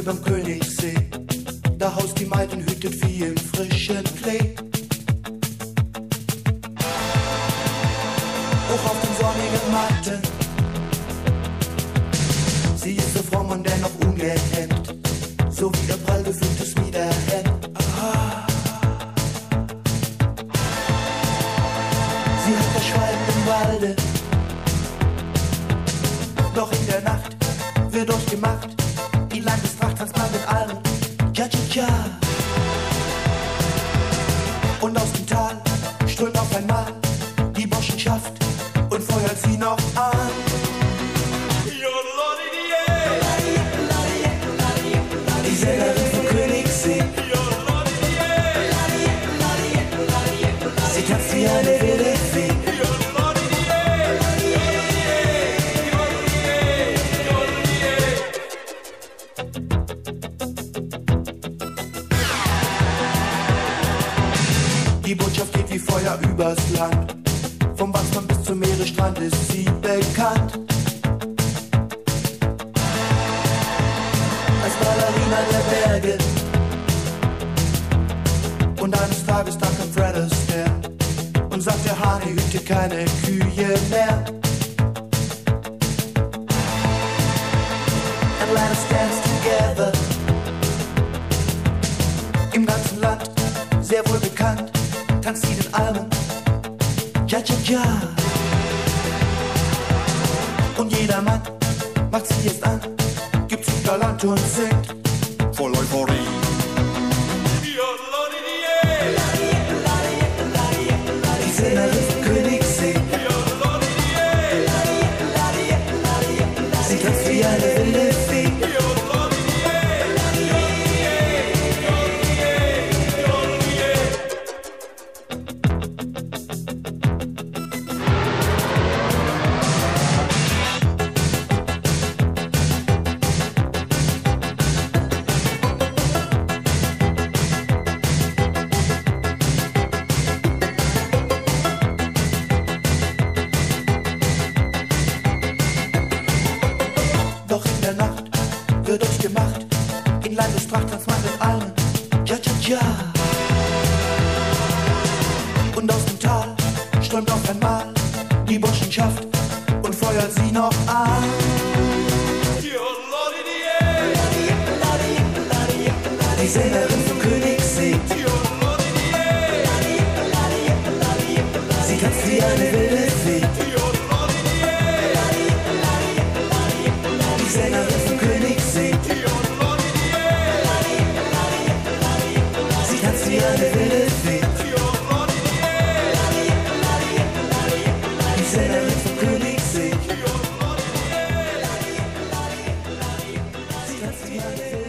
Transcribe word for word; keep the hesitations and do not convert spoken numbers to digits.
überm Königssee. Da haust die Maid und hütet Vieh im frischen Klee. Hoch auf den sonnigen Matten. Sie ist so fromm und dennoch ungehemmt, so wie ihr prall gefülltes Miederhemd. Ah. Sie hat das Schweigen im Walde, doch in der Nacht wird durchgemacht die Landestracht tanzt mit allen. Ja, ja, ja. Und aus dem Tal strömt auf einmal die Burschenschaft und feuert sie noch an. Die Sängerin vom Königssee. Sie tanzt wie eine wilde Fee. Die Botschaft geht wie Feuer übers Land. Vom Wachsmann bis zum Meeresstrand ist sie bekannt. Als Ballerina der Berge. Und eines Tages da kam Fred Astaire und sagt, der Hahn hüte keine Kühe mehr. And let us dance together. Im ganzen Land sehr wohl bekannt, tanzt sie den Almen. Ja, ja, ja. Und jeder Mann macht sie jetzt an, gibt sich galant und singt voll Euphorie. Die Sängerin vom Königssee. Sie tanzt wie eine wilde Fee. Doch in der Nacht wird durchgemacht in Landestracht tanzt man mit allen. Ja, ja, ja. Und aus dem Tal strömt auf einmal die Burschenschaft und feuert sie noch an. Die Sängerin vom Königssee. Sie tanzt wie eine wilde Fee. Die Sängerin vom Königssee. Sie tanzt wie eine wilde Fee. Die Sängerin vom Königssee. Sie tanzt wie eine wilde Fee.